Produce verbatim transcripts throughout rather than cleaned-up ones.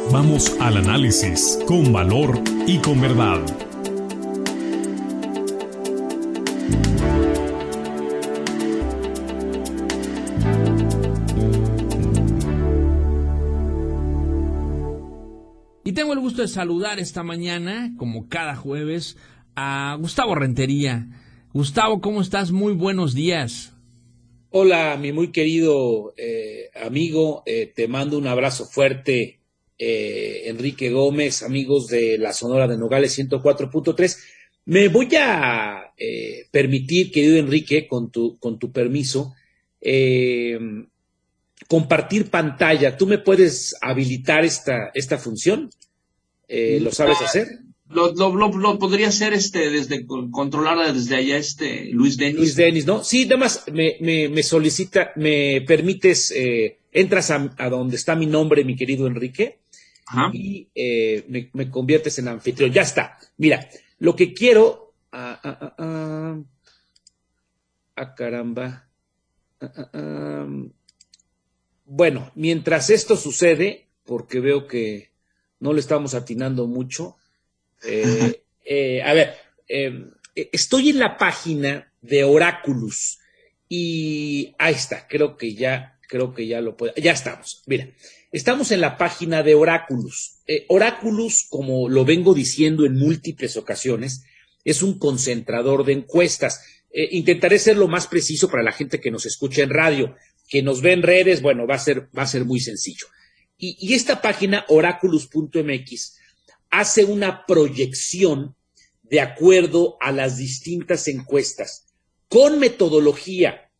Vamos al análisis con valor y con verdad. Y tengo el gusto de saludar esta mañana, como cada jueves, a Gustavo Rentería. Gustavo, ¿cómo estás? Muy buenos días. Hola, mi muy querido eh, amigo, eh, te mando un abrazo fuerte, eh, Enrique Gómez, amigos de la Sonora de Nogales ciento cuatro punto tres. Me voy a eh, permitir, querido Enrique, con tu, con tu permiso, eh, compartir pantalla. ¿Tú me puedes habilitar esta, esta función? Eh, ¿Lo sabes hacer? Lo, lo, lo, lo podría hacer este desde controlar desde allá este Luis Denis. Luis Denis, ¿no? Sí, nada más me, me, me solicita, me permites, eh, entras a, a donde está mi nombre, mi querido Enrique, Ajá. y eh, me, me conviertes en anfitrión. Ya está. Mira, lo que quiero. Ah, ah, ah, ah, ah caramba. Ah, ah, ah, bueno, mientras esto sucede, porque veo que no le estamos atinando mucho. Eh, eh, a ver, eh, estoy en la página de Oráculos y ahí está, creo que ya, creo que ya lo puedo, ya estamos. Mira, estamos en la página de Oráculos. Eh, Oráculos, como lo vengo diciendo en múltiples ocasiones, es un concentrador de encuestas. Eh, intentaré ser lo más preciso para la gente que nos escucha en radio, que nos ve en redes, bueno, va a ser, va a ser muy sencillo. Y, y esta página, oráculos punto m x, hace una proyección de acuerdo a las distintas encuestas, con metodología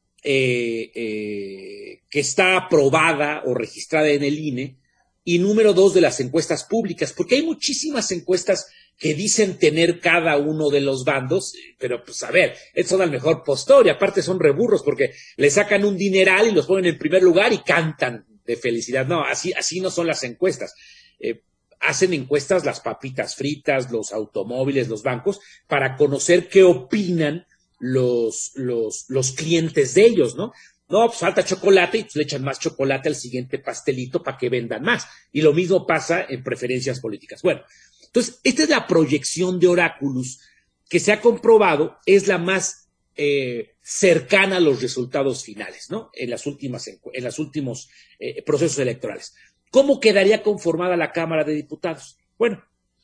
eh, eh, que está aprobada o registrada en el I N E, y número dos, de las encuestas públicas, porque hay muchísimas encuestas que dicen tener cada uno de los bandos, pero pues a ver, son al mejor postor y aparte son reburros porque le sacan un dineral y los ponen en primer lugar y cantan de felicidad. No, así, así no son las encuestas. Eh, hacen encuestas las papitas fritas, los automóviles, los bancos, para conocer qué opinan los, los, los clientes de ellos, ¿no? No, pues falta chocolate y pues le echan más chocolate al siguiente pastelito para que vendan más. Y lo mismo pasa en preferencias políticas. Bueno, entonces, esta es la proyección de Oráculos que se ha comprobado es la más eh, cercana a los resultados finales, ¿no? En las últimas, en los últimos eh, procesos electorales. ¿Cómo quedaría conformada la Cámara de Diputados? Bueno,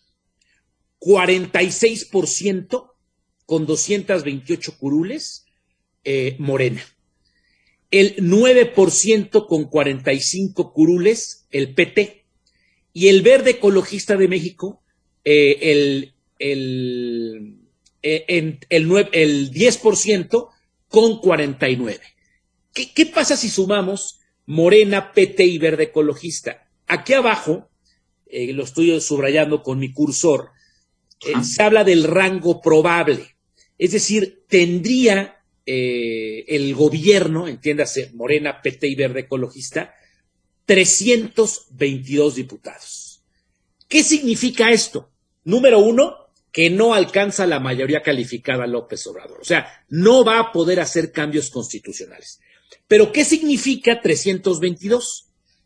cuarenta y seis por ciento con doscientas veintiocho curules, eh, Morena. El nueve por ciento con cuarenta y cinco curules, el P T. Y el Verde Ecologista de México, eh, el, el, eh, en, el, nueve, el diez por ciento con cuarenta y nueve. ¿Qué, qué pasa si sumamos Morena, P T y Verde Ecologista? Aquí abajo, eh, lo estoy subrayando con mi cursor, eh, se habla del rango probable. Es decir, tendría eh, el gobierno, entiéndase, Morena, P T y Verde Ecologista, trescientos veintidós diputados. ¿Qué significa esto? Número uno, que no alcanza la mayoría calificada López Obrador. O sea, no va a poder hacer cambios constitucionales. ¿Pero qué significa trescientos veintidós?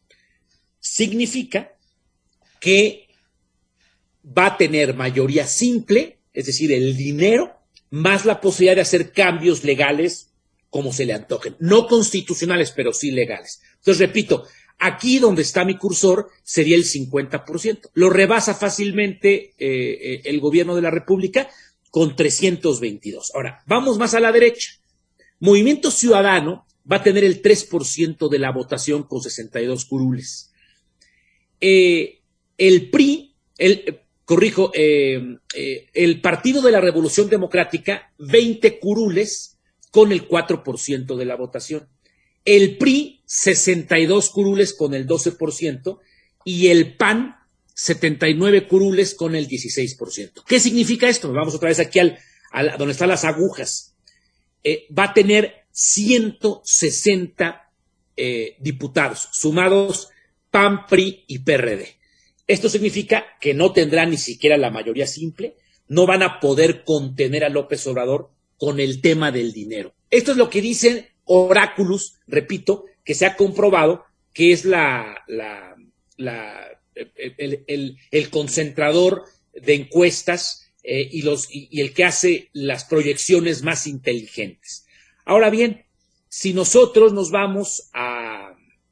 Significa que va a tener mayoría simple, es decir, el dinero, más la posibilidad de hacer cambios legales como se le antojen. No constitucionales, pero sí legales. Entonces, repito, aquí donde está mi cursor sería el cincuenta por ciento. Lo rebasa fácilmente eh, eh, el gobierno de la República con trescientos veintidós. Ahora, vamos más a la derecha. Movimiento Ciudadano va a tener el tres por ciento de la votación con sesenta y dos curules. Eh, el P R I, el, eh, corrijo, eh, eh, el Partido de la Revolución Democrática, veinte curules con el cuatro por ciento de la votación. El P R I, sesenta y dos curules con el doce por ciento y el P A N, setenta y nueve curules con el dieciséis por ciento. ¿Qué significa esto? Vamos otra vez aquí al, al donde están las agujas. Eh, va a tener ciento sesenta eh, diputados, sumados P A N, P R I y P R D. Esto significa que no tendrán ni siquiera la mayoría simple, no van a poder contener a López Obrador con el tema del dinero. Esto es lo que dicen Oráculos, repito, que se ha comprobado que es la, la, la el, el, el concentrador de encuestas eh, y, los, y, y el que hace las proyecciones más inteligentes. Ahora bien, si nosotros nos vamos a,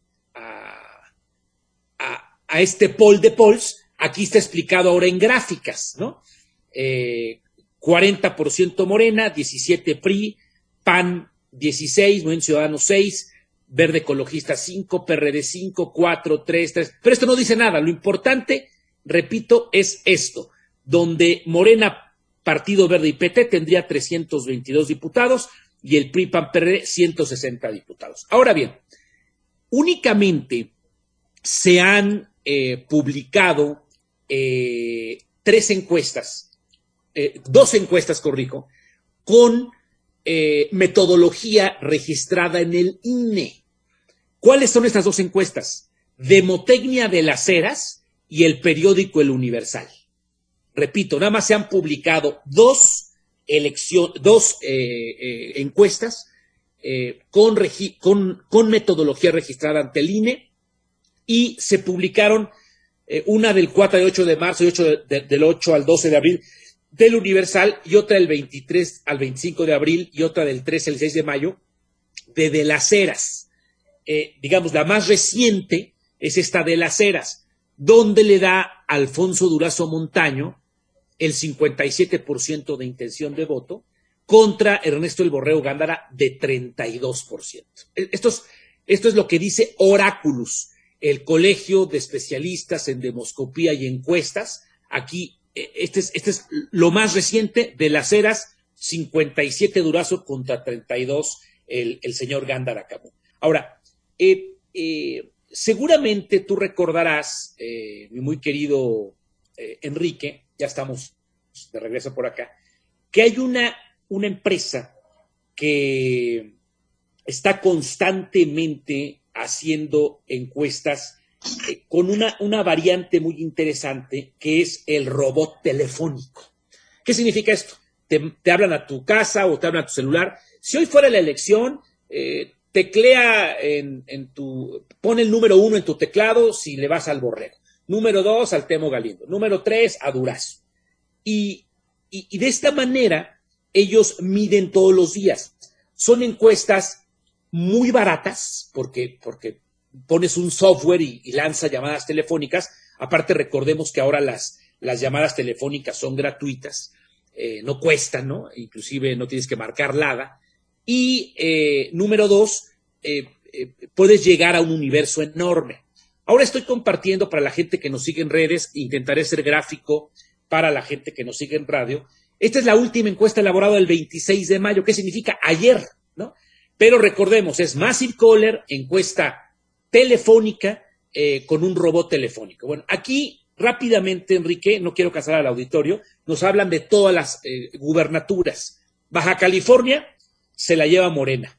a, a, a este poll de polls, aquí está explicado ahora en gráficas, ¿no? Eh, cuarenta por ciento Morena, diecisiete P R I, P A N dieciséis, Movimiento Ciudadano seis, Verde Ecologista cinco, P R D cinco, cuatro, tres, tres. Pero esto no dice nada. Lo importante, repito, es esto, donde Morena, Partido Verde y P T tendría trescientos veintidós diputados y el P R I, P A N, P R D ciento sesenta diputados. Ahora bien, únicamente se han eh, publicado eh, tres encuestas, eh, dos encuestas, corrijo, con eh, metodología registrada en el I N E. ¿Cuáles son estas dos encuestas? Demotecnia de las Heras y el periódico El Universal. Repito, nada más se han publicado dos, elección, dos eh, eh, encuestas eh, con, regi con, con metodología registrada ante el I N E y se publicaron eh, una del cuatro y ocho de marzo y ocho de, de, del ocho al doce de abril del Universal y otra del veintitrés al veinticinco de abril y otra del tres al seis de mayo de De las Heras. Eh, digamos, la más reciente es esta de Las Heras, donde le da a Alfonso Durazo Montaño el cincuenta y siete por ciento de intención de voto contra Ernesto El Borrego Gándara de treinta y dos por ciento. Esto es, esto es lo que dice Oráculos, el Colegio de Especialistas en Demoscopía y Encuestas. Aquí, este es, este es lo más reciente de Las Heras, cincuenta y siete Durazo contra treinta y dos el, el señor Gándara Cabú. Ahora, eh, eh, seguramente tú recordarás, eh, mi muy querido eh, Enrique, ya estamos de regreso por acá, que hay una, una empresa que está constantemente haciendo encuestas eh, con una, una variante muy interesante que es el robot telefónico. ¿Qué significa esto? Te, te hablan a tu casa o te hablan a tu celular. Si hoy fuera la elección, eh, teclea en, en tu, pon el número uno en tu teclado si le vas al Borrego. Número dos al Temo Galindo. Número tres a Durazo. Y, y, y de esta manera ellos miden todos los días. Son encuestas muy baratas porque, porque pones un software y, y lanza llamadas telefónicas. Aparte, recordemos que ahora las, las llamadas telefónicas son gratuitas. Eh, no cuestan, ¿no? Inclusive no tienes que marcar nada. Y eh, número dos, eh, eh, puedes llegar a un universo enorme. Ahora estoy compartiendo para la gente que nos sigue en redes, intentaré ser gráfico para la gente que nos sigue en radio. Esta es la última encuesta elaborada el veintiséis de mayo, ¿qué significa? Ayer, ¿no? Pero recordemos, es Massive Caller, encuesta telefónica eh, con un robot telefónico. Bueno, aquí rápidamente, Enrique, no quiero cansar al auditorio, nos hablan de todas las eh, gubernaturas. Baja California se la lleva Morena.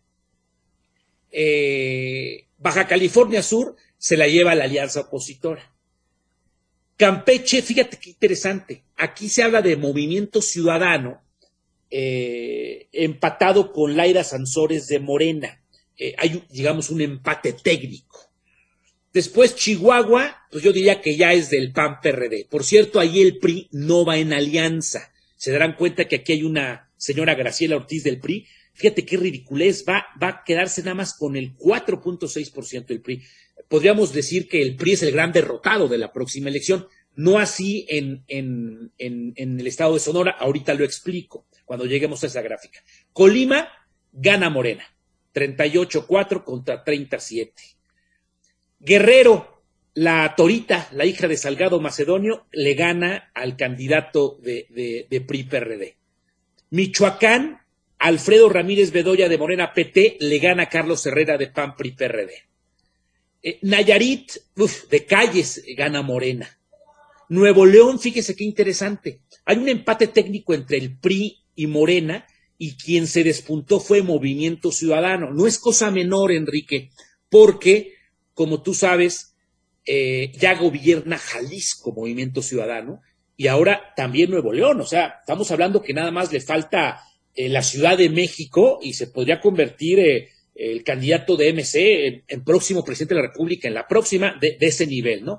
Eh, Baja California Sur se la lleva la alianza opositora. Campeche, fíjate qué interesante, aquí se habla de Movimiento Ciudadano eh, empatado con Laira Sansores de Morena. Eh, hay, digamos, un empate técnico. Después Chihuahua, pues yo diría que ya es del P A N P R D. Por cierto, ahí el P R I no va en alianza. Se darán cuenta que aquí hay una señora Graciela Ortiz del P R I. Fíjate qué ridiculez, va, va a quedarse nada más con el cuatro punto seis por ciento del P R I. Podríamos decir que el P R I es el gran derrotado de la próxima elección. No así en, en, en, en el estado de Sonora, ahorita lo explico cuando lleguemos a esa gráfica. Colima gana Morena, treinta y ocho cuatro contra treinta siete. Guerrero, la Torita, la hija de Salgado Macedonio, le gana al candidato de, de, de P R I P R D. Michoacán, Alfredo Ramírez Bedoya de Morena P T le gana a Carlos Herrera de P A N P R I P R D. Eh, Nayarit, uf, de Calles, gana Morena. Nuevo León, fíjese qué interesante. Hay un empate técnico entre el P R I y Morena y quien se despuntó fue Movimiento Ciudadano. No es cosa menor, Enrique, porque, como tú sabes, eh, ya gobierna Jalisco Movimiento Ciudadano y ahora también Nuevo León. O sea, estamos hablando que nada más le falta eh, la Ciudad de México y se podría convertir eh, el candidato de M C en, en próximo presidente de la República, en la próxima de, de ese nivel, ¿no?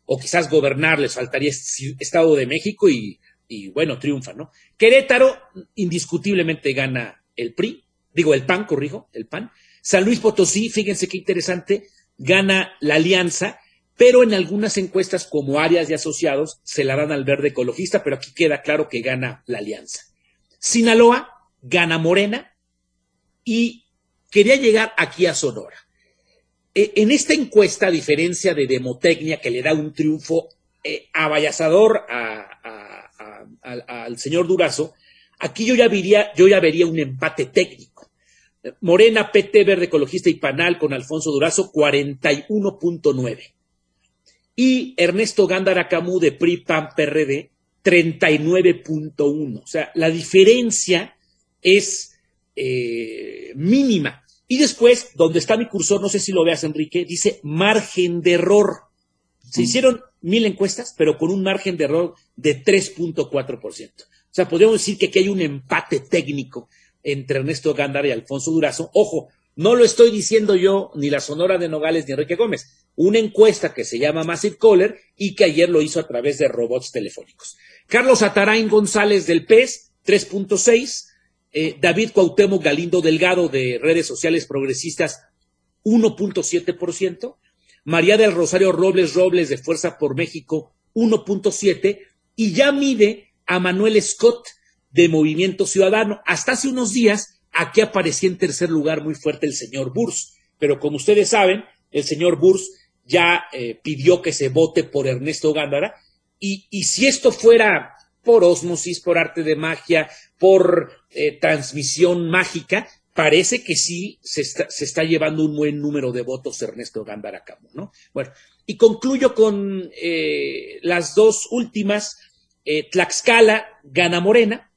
o quizás gobernar, les faltaría Estado de México y, y bueno, triunfan, ¿no? Querétaro indiscutiblemente gana el P R I, digo el P A N, corrijo, el P A N. San Luis Potosí, fíjense qué interesante, gana la Alianza, pero en algunas encuestas como Arias y Asociados se la dan al Verde Ecologista, pero aquí queda claro que gana la Alianza. Sinaloa gana Morena y quería llegar aquí a Sonora. Eh, en esta encuesta, a diferencia de Demotecnia, que le da un triunfo eh, abayazador a, a, a, a, al señor Durazo, aquí yo ya, vería, yo ya vería un empate técnico. Morena, P T, Verde Ecologista y Panal con Alfonso Durazo, cuarenta y uno punto nueve. Y Ernesto Gándara Camus de P R I, P A N, P R D, treinta y nueve punto uno. O sea, la diferencia es eh, mínima. Y después, donde está mi cursor, no sé si lo veas, Enrique, dice margen de error. Se hicieron mil encuestas, pero con un margen de error de tres punto cuatro por ciento. O sea, podríamos decir que aquí hay un empate técnico entre Ernesto Gándara y Alfonso Durazo. Ojo, no lo estoy diciendo yo, ni la Sonora de Nogales, ni Enrique Gómez. Una encuesta que se llama Massive Caller y que ayer lo hizo a través de robots telefónicos. Carlos Atarain González del P E S, tres punto seis. Eh, David Cuauhtémoc Galindo Delgado de Redes Sociales Progresistas, uno punto siete por ciento. María del Rosario Robles Robles de Fuerza por México, uno punto siete. Y ya mide a Manuel Scott de Movimiento Ciudadano. Hasta hace unos días, aquí aparecía en tercer lugar muy fuerte el señor Burs. Pero como ustedes saben, el señor Burs ya eh, pidió que se vote por Ernesto Gándara. Y, y si esto fuera por ósmosis, por arte de magia, por eh, transmisión mágica, parece que sí se está, se está llevando un buen número de votos Ernesto Gándara Camus, ¿no? Bueno, y concluyo con eh, las dos últimas. Eh, Tlaxcala gana Morena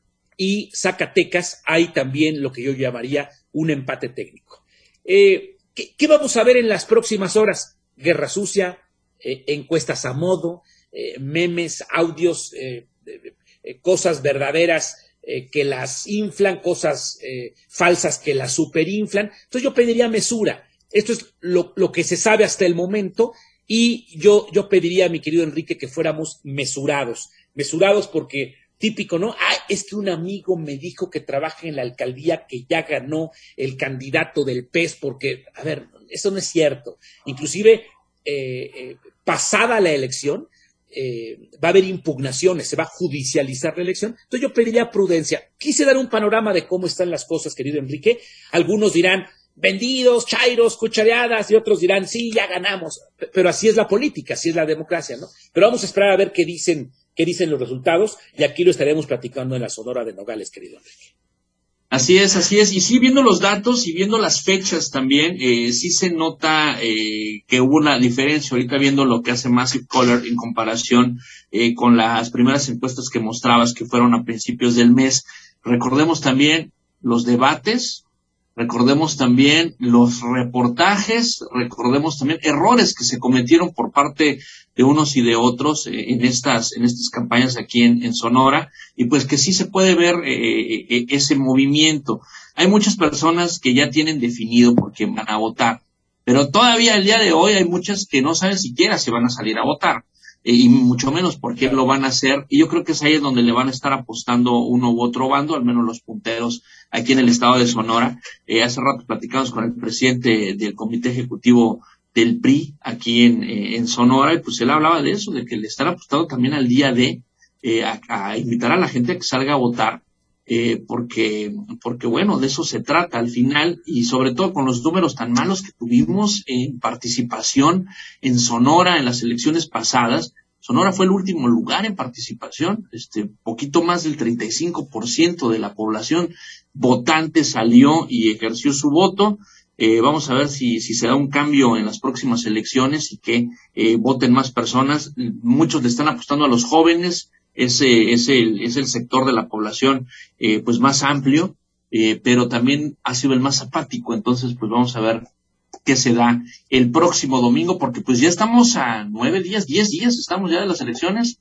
y Zacatecas hay también lo que yo llamaría un empate técnico. Eh, ¿qué, ¿Qué vamos a ver en las próximas horas? Guerra sucia, eh, encuestas a modo, eh, memes, audios, eh, eh, eh, cosas verdaderas eh, que las inflan, cosas eh, falsas que las superinflan. Entonces yo pediría mesura. Esto es lo, lo que se sabe hasta el momento y yo, yo pediría, mi querido Enrique, que fuéramos mesurados. Mesurados porque típico, ¿no? Ah, es que un amigo me dijo que trabaja en la alcaldía que ya ganó el candidato del P E S porque, a ver, eso no es cierto. Inclusive, eh, eh, pasada la elección, eh, va a haber impugnaciones, se va a judicializar la elección. Entonces yo pediría prudencia. Quise dar un panorama de cómo están las cosas, querido Enrique. Algunos dirán, vendidos, chairos, cuchareadas, y otros dirán, sí, ya ganamos. Pero así es la política, así es la democracia, ¿no? Pero vamos a esperar a ver qué dicen qué dicen los resultados, y aquí lo estaremos platicando en la Sonora de Nogales, querido Enrique. Así es, así es. Y sí, viendo los datos y viendo las fechas también, eh, sí se nota eh, que hubo una diferencia. Ahorita viendo lo que hace Massive Caller en comparación eh, con las primeras encuestas que mostrabas que fueron a principios del mes. Recordemos también los debates, recordemos también los reportajes, recordemos también errores que se cometieron por parte de unos y de otros eh, en estas en estas campañas aquí en, en Sonora, y pues que sí se puede ver eh, eh, ese movimiento. Hay muchas personas que ya tienen definido por quién van a votar, pero todavía el día de hoy hay muchas que no saben siquiera si van a salir a votar. Y mucho menos por qué lo van a hacer, y yo creo que es ahí donde le van a estar apostando uno u otro bando, al menos los punteros aquí en el estado de Sonora. Eh, hace rato platicamos con el presidente del comité ejecutivo del P R I aquí en, eh, en Sonora, y pues él hablaba de eso, de que le están apostando también al día de eh, a, a invitar a la gente a que salga a votar, eh, porque, porque bueno, de eso se trata al final, y sobre todo con los números tan malos que tuvimos en participación en Sonora en las elecciones pasadas. Sonora fue el último lugar en participación, este, poquito más del treinta y cinco por ciento de la población votante salió y ejerció su voto. Eh, vamos a ver si, si se da un cambio en las próximas elecciones y que eh, voten más personas. Muchos le están apostando a los jóvenes. Ese es el, es el sector de la población eh, pues más amplio, eh, pero también ha sido el más apático. Entonces pues vamos a ver qué se da el próximo domingo, porque pues ya estamos a nueve días, diez días, estamos ya de las elecciones,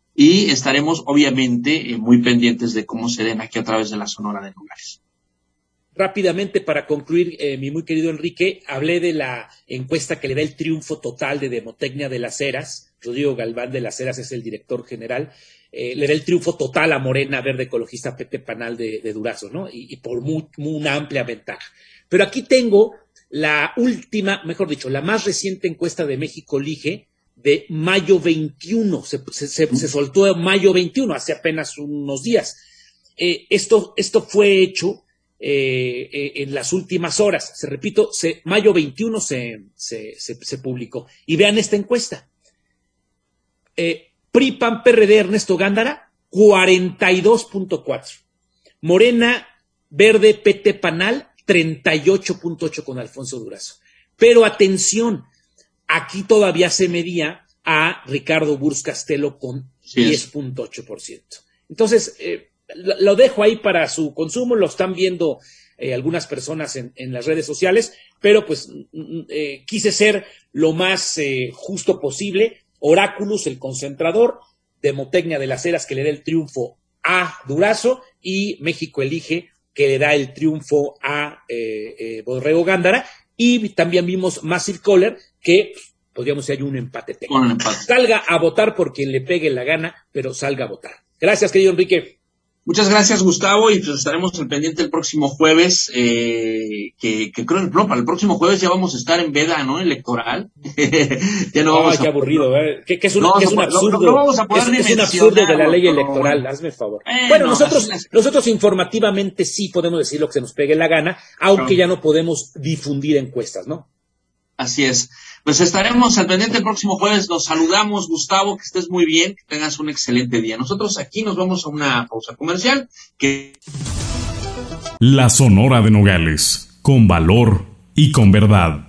y estaremos obviamente eh, muy pendientes de cómo se den aquí a través de la Sonora de Nogales. Rápidamente, para concluir, eh, mi muy querido Enrique, hablé de la encuesta que le da el triunfo total de Demotecnia de las Heras Rodrigo Galván de las Heras es el director general, eh, le da el triunfo total a Morena Verde Ecologista Pepe Panal de, de Durazo, ¿no? Y, y por muy, muy una amplia ventaja. Pero aquí tengo la última, mejor dicho, la más reciente encuesta de México Elige de mayo veintiuno, se, se, se, se soltó en mayo veintiuno, hace apenas unos días. Eh, esto, esto fue hecho eh, eh, en las últimas horas, se repito, se, mayo veintiuno se, se, se, se publicó. Y vean esta encuesta. Eh, P R I, P A N, P R D, Ernesto Gándara, cuarenta y dos punto cuatro. Morena Verde, P T Panal, treinta y ocho punto ocho con Alfonso Durazo. Pero atención, aquí todavía se medía a Ricardo Burs Castelo con sí, diez punto ocho por ciento. Entonces, eh, lo dejo ahí para su consumo, lo están viendo eh, algunas personas en, en las redes sociales, pero pues eh, quise ser lo más eh, justo posible. Oráculos, el concentrador, Demotecnia de las Heras, que le da el triunfo a Durazo, y México Elige, que le da el triunfo a eh, eh, Borrego Gándara, y también vimos Massive Caller, que pues, podríamos decir hay un empate técnico. Un empate. Salga a votar por quien le pegue la gana, pero salga a votar. Gracias, querido Enrique. Muchas gracias, Gustavo, y pues estaremos al pendiente el próximo jueves, eh, que, que creo, no, para el próximo jueves ya vamos a estar en veda, ¿no? Electoral. Ya no vamos Ay, a... qué aburrido, ¿eh? Que, que es un, no, que es un absurdo. No, no vamos a poder es, es un absurdo de la ley no, electoral, no. Hazme el favor. Eh, bueno, no, nosotros, es... nosotros informativamente sí podemos decir lo que se nos pegue la gana, aunque no. ya no podemos difundir encuestas, ¿no? Así es. Pues estaremos al pendiente el próximo jueves. Nos saludamos, Gustavo, que estés muy bien, que tengas un excelente día. Nosotros aquí nos vamos a una pausa comercial. Que... La Sonora de Nogales, con valor y con verdad.